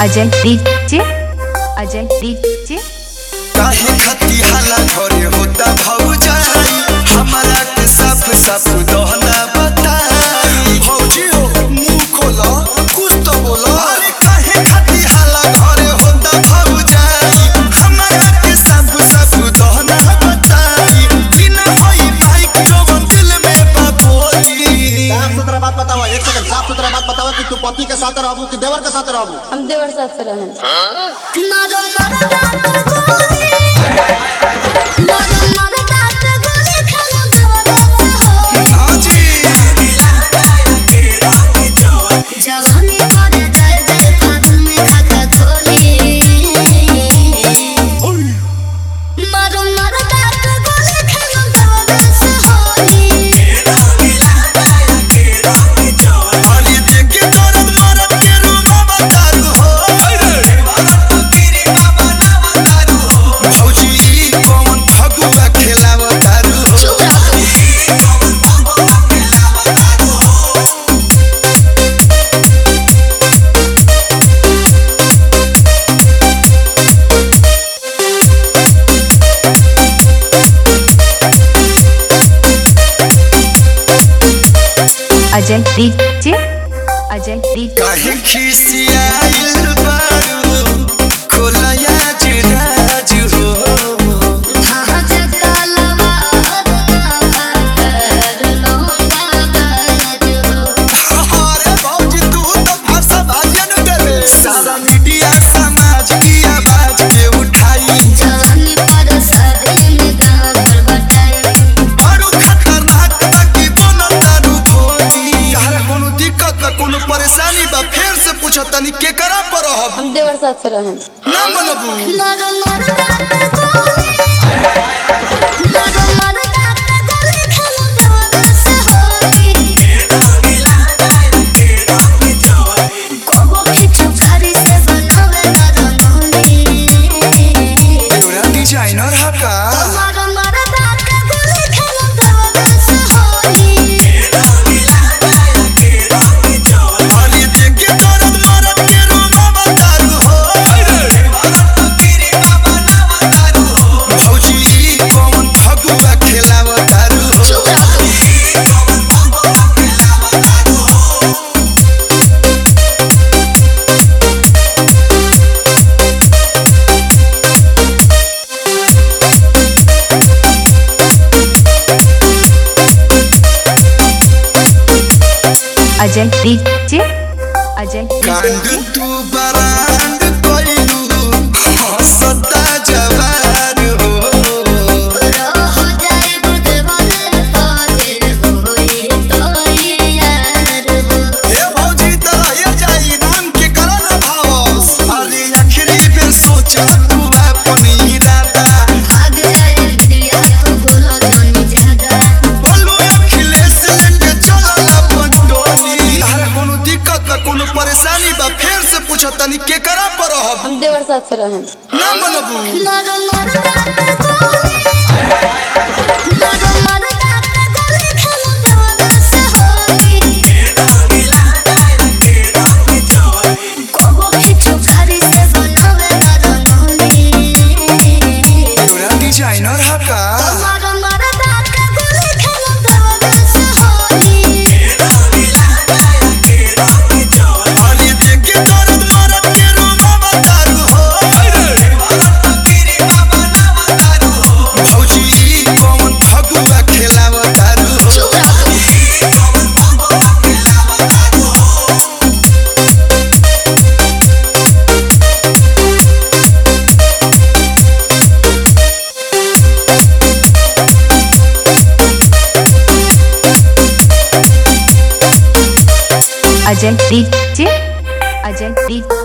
Ajay DJ Ajay DJ काहे खती हाला घरे होता भौजाई हमरा के साफ साफ दहना बताई भौजी हो मुंह खोला कुछ तो बोला अरे काहे खती हाला घरे होता भौजाई हमरा के साफ साफ दहना बताई बिना होई भाई जो दिल में बापोली साफ सुथरा बात बताओ। एक सेकंड साफ सुथरा बात बताओ कि तू पति के साथ रहबू कि देवर के साथ रहबू? हम देवर साथ से रहें। अजय डीजे अजय डीजे काहे खिसियाइल बारू खोलया जिराज हो अरे भौजी तू तो भाषा भाजन देवे सारा मीडिया समाज की आवाज के उठाई बड़ू खतरनाक बाकी बनल दारू भोली यार कोनो दिक्कत बा कोनो परेशानी बा फिर से पूछो तनी के करा पर रहब हम देवर साथ से रहें। ना मनबू तोरा डिजाइनर हका अरे देखे दर्द मरद के रूमा बतारू हो भौजी कौन फगुआ खेलावतारू हो अजय डीजे अजय कांड तू बरांड कोइलू हंसता जवान हो ए भौजी तरह ये जाई नाम के करा ना भावस अरे आखिरी पे सोचा तू अपन इरादा बोलो अखिलेश लेके चला अपन टोली यार कोनो दिक्कत बा कोनो परेशानी बा फिर से पूछो तनी के करा पर रहब हम देवर साथ से रहें। ना मनबू तोरा डिजाइनर हका अरे देखे दर्द मरद के रूमा बतारू हो भौजी कौन फगुआ खेलावतारू हो अजय डीजे अजय डीजे